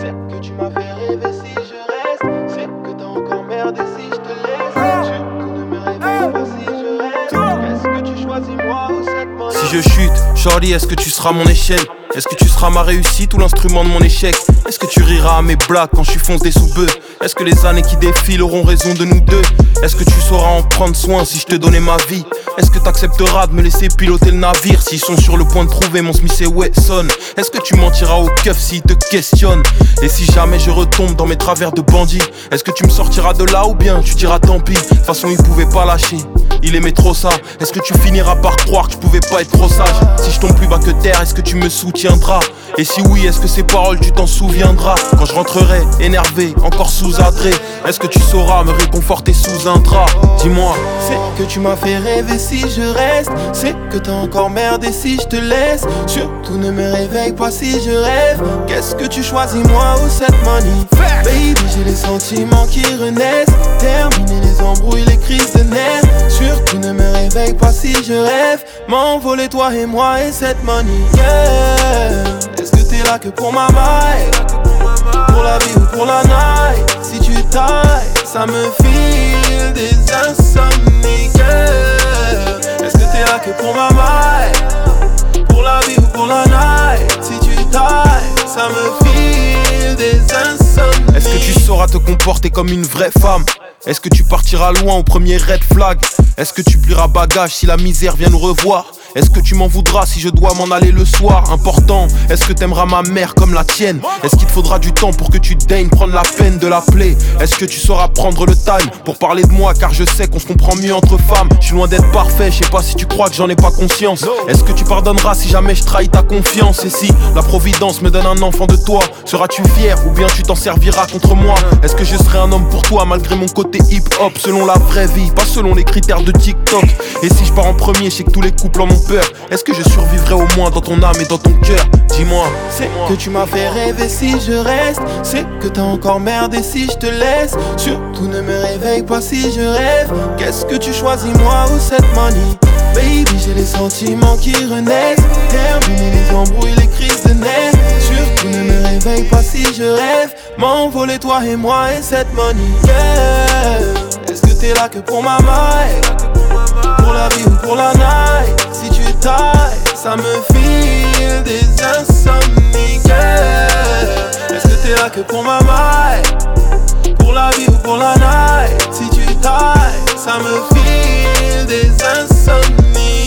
C'est que tu m'as fait rêver si je reste. C'est que t'as encore merdé si je te laisse. Surtout ne me réveille pas si je reste. Est-ce que tu choisis moi ou cette monnaie? Si je chute, shorty, est-ce que tu seras mon échelle? Est-ce que tu seras ma réussite ou l'instrument de mon échec? Est-ce que tu riras à mes blagues quand je suis foncé sous bœuf? Est-ce que les années qui défilent auront raison de nous deux? Est-ce que tu sauras en prendre soin si je te donnais ma vie? Est-ce que t'accepteras de me laisser piloter le navire s'ils sont sur le point de trouver mon Smith & Wesson? Est-ce que tu mentiras au keuf s'ils te questionnent? Et si jamais je retombe dans mes travers de bandit, est-ce que tu me sortiras de là ou bien tu diras tant pis? De toute façon il pouvait pas lâcher, il aimait trop ça. Est-ce que tu finiras par croire que je pouvais pas être trop sage? Si je tombe plus bas que terre, est-ce que tu me soutiendras? Et si oui, est-ce que ces paroles tu t'en souviendras? Quand je rentrerai énervé, encore sous adré, est-ce que tu sauras me réconforter sous un drap? Dis-moi. C'est que tu m'as fait rêver si je reste. C'est que t'as encore merdé si je te laisse. Surtout ne me réveille pas si je rêve. Qu'est-ce que tu choisis moi ou cette money? Baby, j'ai les sentiments qui renaissent. Terminer les embrouilles, les crises de nerfs. Surtout ne me réveille pas si je rêve. M'envoler toi et moi et cette money, yeah. Est-ce que t'es là que pour ma maille? Pour la vie ou pour la night? Si tu tailles, ça me file des insomnies, yeah. Est-ce que t'es là que pour ma maille? Pour la vie ou pour la night? Si tu tailles, ça me file des insomnies. Est-ce que tu sauras te comporter comme une vraie femme? Est-ce que tu partiras loin au premier red flag? Est-ce que tu plieras bagage si la misère vient nous revoir? Est-ce que tu m'en voudras si je dois m'en aller le soir? Important, est-ce que t'aimeras ma mère comme la tienne? Est-ce qu'il te faudra du temps pour que tu daignes prendre la peine de l'appeler? Est-ce que tu sauras prendre le time pour parler de moi? Car je sais qu'on se comprend mieux entre femmes. Je suis loin d'être parfait, je sais pas si tu crois que j'en ai pas conscience. Est-ce que tu pardonneras si jamais je trahis ta confiance? Et si la providence me donne un enfant de toi, seras-tu fier ou bien tu t'en serviras contre moi? Est-ce que je serai un homme pour toi malgré mon côté hip-hop? Selon la vraie vie, pas selon les critères de TikTok. Et si je pars en premier, je sais que tous les couples en ont peur. Est-ce que je survivrai au moins dans ton âme et dans ton cœur? Dis-moi. C'est que tu m'as fait rêver si je reste. C'est que t'as encore merdé si je te laisse. Surtout ne me réveille pas si je rêve. Qu'est-ce que tu choisis moi ou cette money? Baby, j'ai les sentiments qui renaissent. Terminer les embrouilles, les crises de nerfs. Surtout ne me réveille pas si je rêve. M'envoler toi et moi et cette money, yeah. Est-ce que t'es là que pour ma maille? Pour la vie ou pour la night? Si tu tailles, ça me file des insomnies, yeah. Est-ce que t'es là que pour ma maille? Pour la vie ou pour la night? Si tu tailles, ça me file des insomnies.